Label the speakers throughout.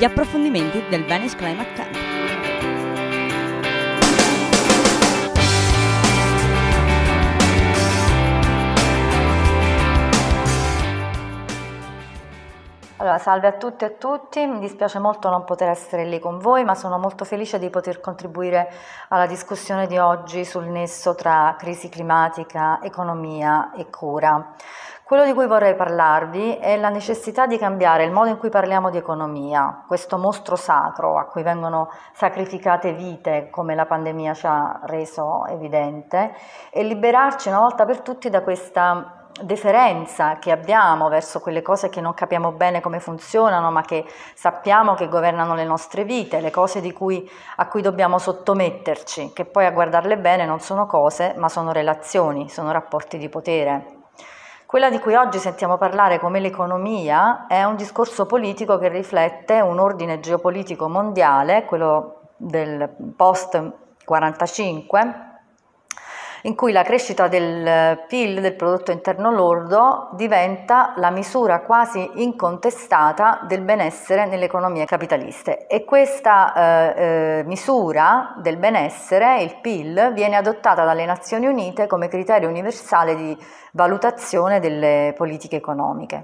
Speaker 1: gli approfondimenti del Venice Climate Camp.
Speaker 2: Allora, salve a tutte e a tutti, mi dispiace molto non poter essere lì con voi, ma sono molto felice di poter contribuire alla discussione di oggi sul nesso tra crisi climatica, economia e cura. Quello di cui vorrei parlarvi è la necessità di cambiare il modo in cui parliamo di economia, questo mostro sacro a cui vengono sacrificate vite, come la pandemia ci ha reso evidente, e liberarci una volta per tutti da questa deferenza che abbiamo verso quelle cose che non capiamo bene come funzionano, ma che sappiamo che governano le nostre vite, le cose a cui dobbiamo sottometterci, che poi a guardarle bene non sono cose, ma sono relazioni, sono rapporti di potere. Quella di cui oggi sentiamo parlare come l'economia è un discorso politico che riflette un ordine geopolitico mondiale, quello del post-45, in cui la crescita del PIL, del prodotto interno lordo, diventa la misura quasi incontestata del benessere nelle economie capitaliste. E questa misura del benessere, il PIL, viene adottata dalle Nazioni Unite come criterio universale di valutazione delle politiche economiche.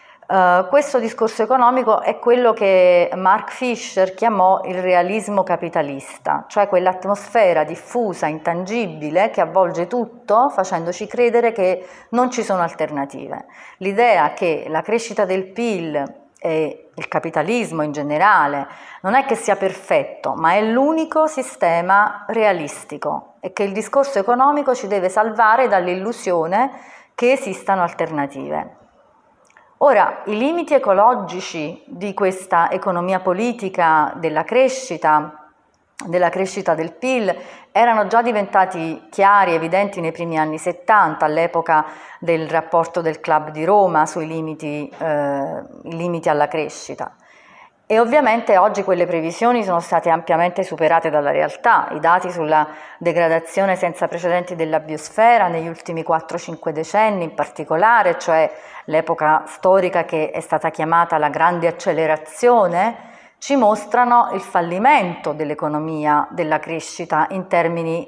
Speaker 2: Questo discorso economico è quello che Mark Fisher chiamò il realismo capitalista, cioè quell'atmosfera diffusa, intangibile, che avvolge tutto facendoci credere che non ci sono alternative. L'idea che la crescita del PIL e il capitalismo in generale non è che sia perfetto, ma è l'unico sistema realistico e che il discorso economico ci deve salvare dall'illusione che esistano alternative. Ora, i limiti ecologici di questa economia politica della crescita del PIL, erano già diventati chiari, evidenti nei primi anni 70, all'epoca del rapporto del Club di Roma sui limiti alla crescita. E ovviamente oggi quelle previsioni sono state ampiamente superate dalla realtà. I dati sulla degradazione senza precedenti della biosfera negli ultimi 4-5 decenni in particolare, cioè l'epoca storica che è stata chiamata la grande accelerazione, ci mostrano il fallimento dell'economia della crescita in termini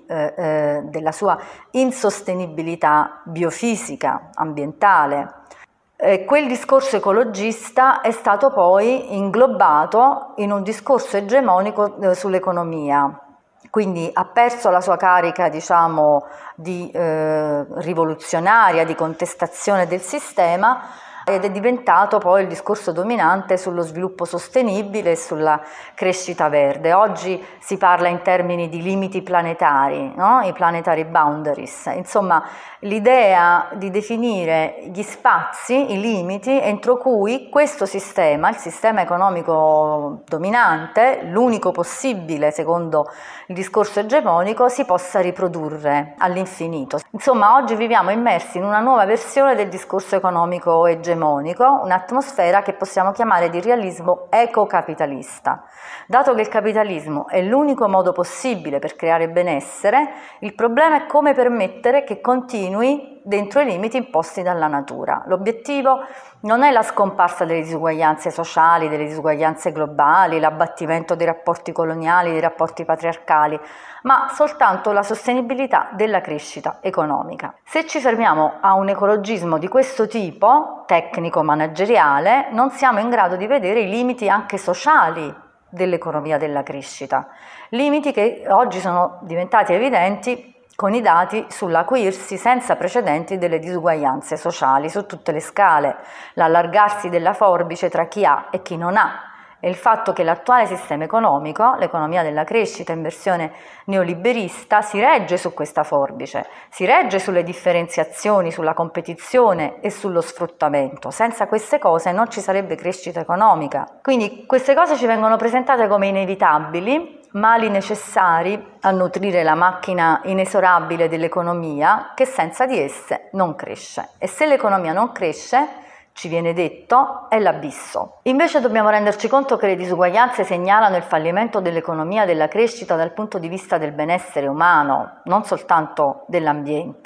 Speaker 2: della sua insostenibilità biofisica, ambientale. Quel discorso ecologista è stato poi inglobato in un discorso egemonico sull'economia, quindi ha perso la sua carica, diciamo, di rivoluzionaria, di contestazione del sistema, ed è diventato poi il discorso dominante sullo sviluppo sostenibile e sulla crescita verde. Oggi si parla in termini di limiti planetari, no? I planetary boundaries, insomma l'idea di definire gli spazi, i limiti entro cui questo sistema, il sistema economico dominante, l'unico possibile secondo il discorso egemonico, si possa riprodurre all'infinito. Insomma, oggi viviamo immersi in una nuova versione del discorso economico egemonico, un'atmosfera che possiamo chiamare di realismo ecocapitalista. Dato che il capitalismo è l'unico modo possibile per creare benessere, il problema è come permettere che continui dentro i limiti imposti dalla natura. L'obiettivo non è la scomparsa delle disuguaglianze sociali, delle disuguaglianze globali, l'abbattimento dei rapporti coloniali, dei rapporti patriarcali, ma soltanto la sostenibilità della crescita economica. Se ci fermiamo a un ecologismo di questo tipo, tecnico-manageriale, non siamo in grado di vedere i limiti anche sociali dell'economia della crescita, limiti che oggi sono diventati evidenti con i dati sull'acuirsi senza precedenti delle disuguaglianze sociali su tutte le scale, l'allargarsi della forbice tra chi ha e chi non ha, e il fatto che l'attuale sistema economico, l'economia della crescita in versione neoliberista, si regge su questa forbice, si regge sulle differenziazioni, sulla competizione e sullo sfruttamento. Senza queste cose non ci sarebbe crescita economica. Quindi queste cose ci vengono presentate come inevitabili, mali necessari a nutrire la macchina inesorabile dell'economia, che senza di esse non cresce. E se l'economia non cresce, ci viene detto, è l'abisso. Invece dobbiamo renderci conto che le disuguaglianze segnalano il fallimento dell'economia della crescita dal punto di vista del benessere umano, non soltanto dell'ambiente.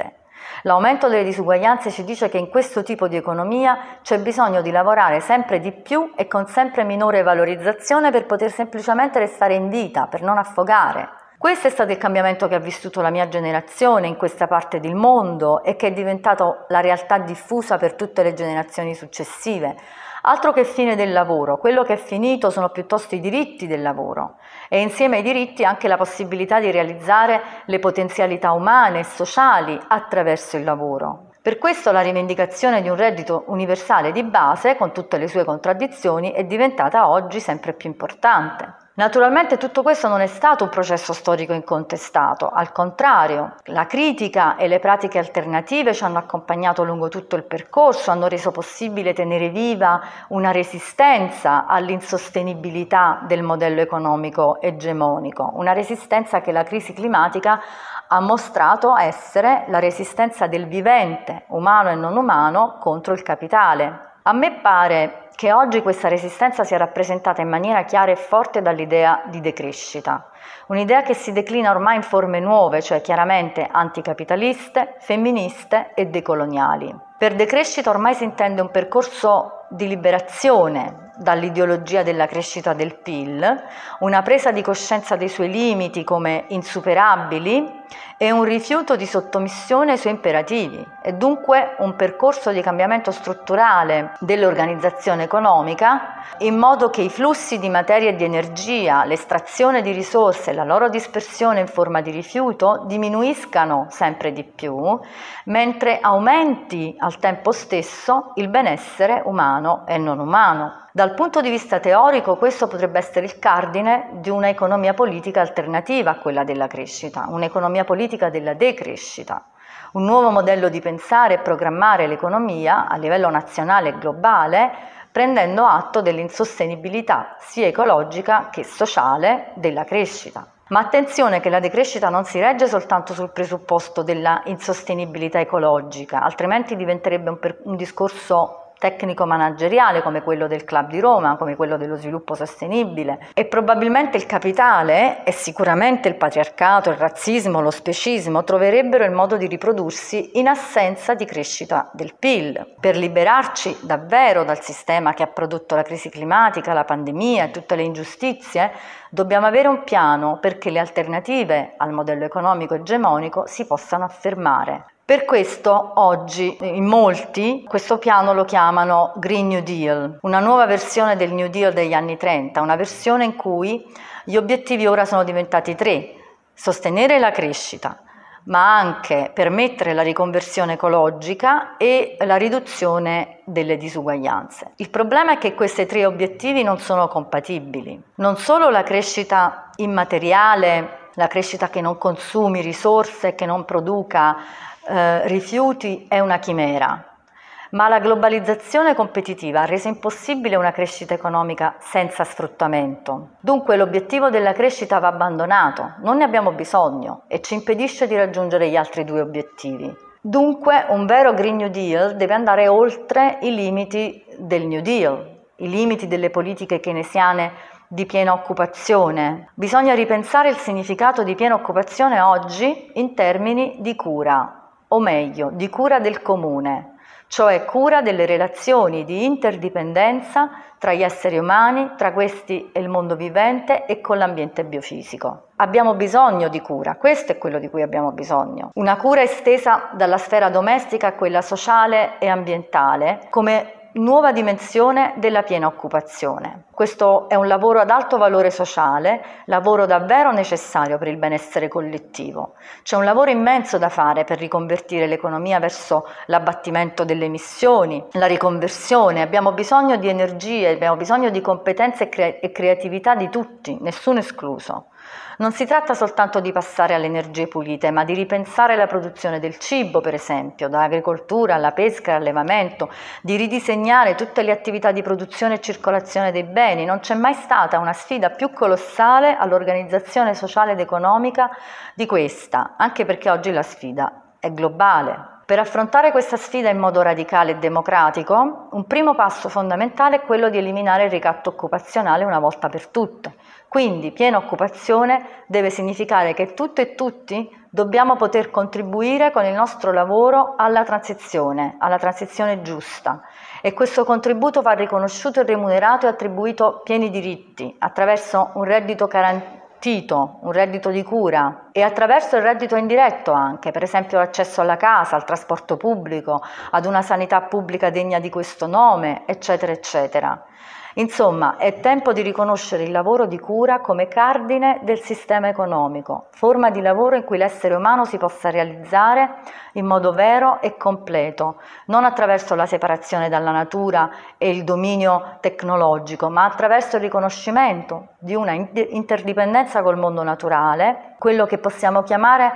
Speaker 2: L'aumento delle disuguaglianze ci dice che in questo tipo di economia c'è bisogno di lavorare sempre di più e con sempre minore valorizzazione per poter semplicemente restare in vita, per non affogare. Questo è stato il cambiamento che ha vissuto la mia generazione in questa parte del mondo e che è diventato la realtà diffusa per tutte le generazioni successive. Altro che fine del lavoro, quello che è finito sono piuttosto i diritti del lavoro e insieme ai diritti anche la possibilità di realizzare le potenzialità umane e sociali attraverso il lavoro. Per questo la rivendicazione di un reddito universale di base, con tutte le sue contraddizioni, è diventata oggi sempre più importante. Naturalmente tutto questo non è stato un processo storico incontestato, al contrario, la critica e le pratiche alternative ci hanno accompagnato lungo tutto il percorso, hanno reso possibile tenere viva una resistenza all'insostenibilità del modello economico egemonico, una resistenza che la crisi climatica ha mostrato essere la resistenza del vivente, umano e non umano, contro il capitale. A me pare che oggi questa resistenza sia rappresentata in maniera chiara e forte dall'idea di decrescita, un'idea che si declina ormai in forme nuove, cioè chiaramente anticapitaliste, femministe e decoloniali. Per decrescita ormai si intende un percorso di liberazione dall'ideologia della crescita del PIL, una presa di coscienza dei suoi limiti come insuperabili e un rifiuto di sottomissione ai suoi imperativi, e dunque un percorso di cambiamento strutturale dell'organizzazione economica in modo che i flussi di materia e di energia, l'estrazione di risorse e la loro dispersione in forma di rifiuto diminuiscano sempre di più, mentre aumenti al tempo stesso il benessere umano e non umano. Dal punto di vista teorico questo potrebbe essere il cardine di una economia politica alternativa a quella della crescita, un'economia politica della decrescita, un nuovo modello di pensare e programmare l'economia a livello nazionale e globale, prendendo atto dell'insostenibilità sia ecologica che sociale della crescita. Ma attenzione che la decrescita non si regge soltanto sul presupposto della insostenibilità ecologica, altrimenti diventerebbe un discorso tecnico-manageriale come quello del Club di Roma, come quello dello sviluppo sostenibile, e probabilmente il capitale e sicuramente il patriarcato, il razzismo, lo specismo troverebbero il modo di riprodursi in assenza di crescita del PIL. Per liberarci davvero dal sistema che ha prodotto la crisi climatica, la pandemia e tutte le ingiustizie, dobbiamo avere un piano perché le alternative al modello economico egemonico si possano affermare. Per questo oggi in molti questo piano lo chiamano Green New Deal, una nuova versione del New Deal degli anni 30, una versione in cui gli obiettivi ora sono diventati 3: sostenere la crescita, ma anche permettere la riconversione ecologica e la riduzione delle disuguaglianze. Il problema è che questi 3 obiettivi non sono compatibili. Non solo la crescita immateriale, la crescita che non consumi risorse, che non produca rifiuti è una chimera, ma la globalizzazione competitiva ha reso impossibile una crescita economica senza sfruttamento. Dunque l'obiettivo della crescita va abbandonato, non ne abbiamo bisogno e ci impedisce di raggiungere gli altri 2 obiettivi. Dunque un vero Green New Deal deve andare oltre i limiti del New Deal, i limiti delle politiche keynesiane di piena occupazione. Bisogna ripensare il significato di piena occupazione oggi in termini di cura, o meglio, di cura del comune, cioè cura delle relazioni di interdipendenza tra gli esseri umani, tra questi e il mondo vivente e con l'ambiente biofisico. Abbiamo bisogno di cura, questo è quello di cui abbiamo bisogno. Una cura estesa dalla sfera domestica a quella sociale e ambientale come nuova dimensione della piena occupazione. Questo è un lavoro ad alto valore sociale, lavoro davvero necessario per il benessere collettivo. C'è un lavoro immenso da fare per riconvertire l'economia verso l'abbattimento delle emissioni, la riconversione. Abbiamo bisogno di energie, abbiamo bisogno di competenze e creatività di tutti, nessuno escluso. Non si tratta soltanto di passare alle energie pulite, ma di ripensare la produzione del cibo, per esempio, dall'agricoltura alla pesca e all'allevamento, di ridisegnare tutte le attività di produzione e circolazione dei beni. Non c'è mai stata una sfida più colossale all'organizzazione sociale ed economica di questa, anche perché oggi la sfida è globale. Per affrontare questa sfida in modo radicale e democratico, un primo passo fondamentale è quello di eliminare il ricatto occupazionale una volta per tutte. Quindi piena occupazione deve significare che tutte e tutti Dobbiamo poter contribuire con il nostro lavoro alla transizione giusta, e questo contributo va riconosciuto e remunerato e attribuito pieni diritti attraverso un reddito garantito, un reddito di cura, e attraverso il reddito indiretto anche, per esempio l'accesso alla casa, al trasporto pubblico, ad una sanità pubblica degna di questo nome, eccetera, eccetera. Insomma, è tempo di riconoscere il lavoro di cura come cardine del sistema economico, forma di lavoro in cui l'essere umano si possa realizzare in modo vero e completo, non attraverso la separazione dalla natura e il dominio tecnologico, ma attraverso il riconoscimento di una interdipendenza col mondo naturale, quello che possiamo chiamare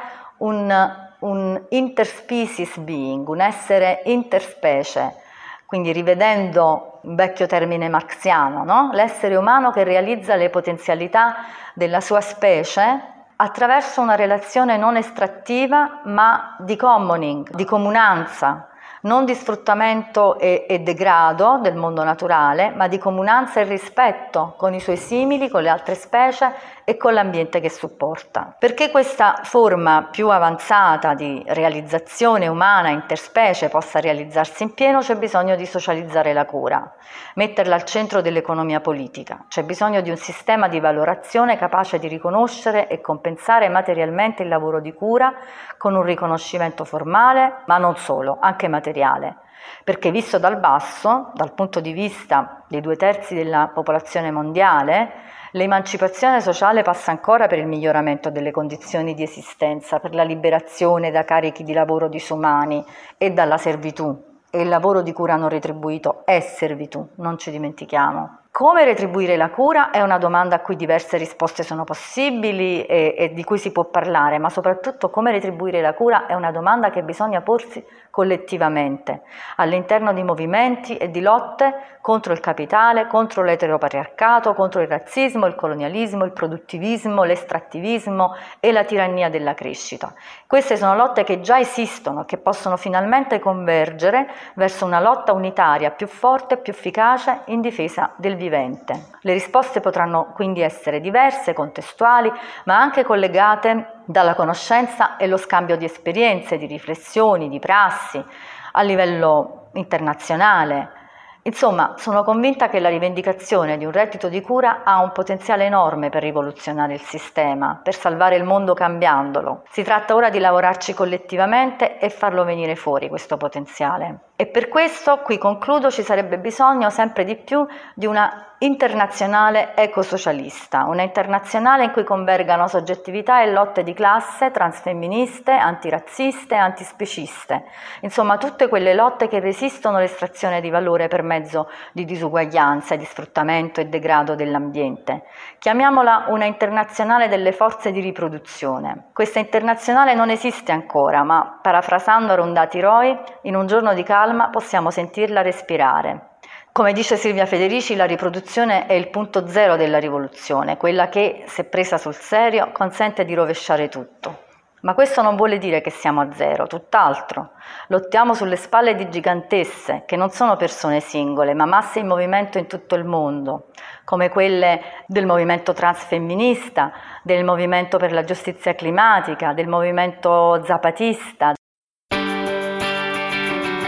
Speaker 2: un interspecies being, un essere interspecie. Quindi rivedendo un vecchio termine marxiano, no? L'essere umano che realizza le potenzialità della sua specie attraverso una relazione non estrattiva ma di commoning, di comunanza, non di sfruttamento e degrado del mondo naturale, ma di comunanza e rispetto con i suoi simili, con le altre specie e con l'ambiente che supporta. Perché questa forma più avanzata di realizzazione umana interspecie possa realizzarsi in pieno, c'è bisogno di socializzare la cura, metterla al centro dell'economia politica. C'è bisogno di un sistema di valorazione capace di riconoscere e compensare materialmente il lavoro di cura con un riconoscimento formale, ma non solo, anche materiale. Perché visto dal basso, dal punto di vista dei 2/3 della popolazione mondiale, l'emancipazione sociale passa ancora per il miglioramento delle condizioni di esistenza, per la liberazione da carichi di lavoro disumani e dalla servitù. E il lavoro di cura non retribuito è servitù, non ci dimentichiamo. Come retribuire la cura è una domanda a cui diverse risposte sono possibili e di cui si può parlare, ma soprattutto come retribuire la cura è una domanda che bisogna porsi collettivamente, all'interno di movimenti e di lotte contro il capitale, contro l'eteropatriarcato, contro il razzismo, il colonialismo, il produttivismo, l'estrattivismo e la tirannia della crescita. Queste sono lotte che già esistono, che possono finalmente convergere verso una lotta unitaria più forte e più efficace in difesa del vivente. Le risposte potranno quindi essere diverse, contestuali, ma anche collegate dalla conoscenza e lo scambio di esperienze, di riflessioni, di prassi a livello internazionale. Insomma, sono convinta che la rivendicazione di un reddito di cura ha un potenziale enorme per rivoluzionare il sistema, per salvare il mondo cambiandolo. Si tratta ora di lavorarci collettivamente e farlo venire fuori questo potenziale. E per questo, qui concludo, ci sarebbe bisogno sempre di più di una internazionale ecosocialista, una internazionale in cui convergano soggettività e lotte di classe, transfemministe, antirazziste, antispeciste, insomma tutte quelle lotte che resistono all'estrazione di valore per mezzo di disuguaglianza, di sfruttamento e degrado dell'ambiente. Chiamiamola una internazionale delle forze di riproduzione. Questa internazionale non esiste ancora, ma parafrasando Arundhati Roy, in un giorno di calma possiamo sentirla respirare. Come dice Silvia Federici, la riproduzione è il punto zero della rivoluzione, quella che, se presa sul serio, consente di rovesciare tutto. Ma questo non vuole dire che siamo a zero, tutt'altro. Lottiamo sulle spalle di gigantesse, che non sono persone singole, ma masse in movimento in tutto il mondo, come quelle del movimento transfemminista, del movimento per la giustizia climatica, del movimento zapatista.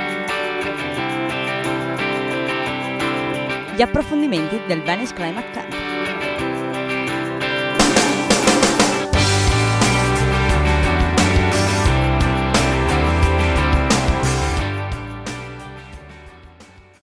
Speaker 1: Gli approfondimenti del Venice Climate Camp.